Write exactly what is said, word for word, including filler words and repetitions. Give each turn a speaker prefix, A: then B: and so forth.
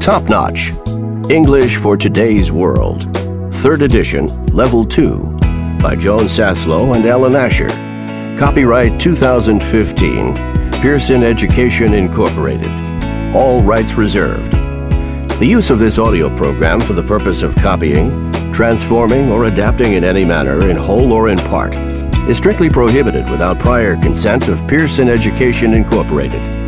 A: Top Notch, English for Today's World, third edition, Level two, by Joan Saslow and Alan Asher. Copyright two thousand fifteen, Pearson Education Incorporated. All rights reserved. The use of this audio program for the purpose of copying, transforming, or adapting in any manner, in whole or in part, is strictly prohibited without prior consent of Pearson Education Incorporated.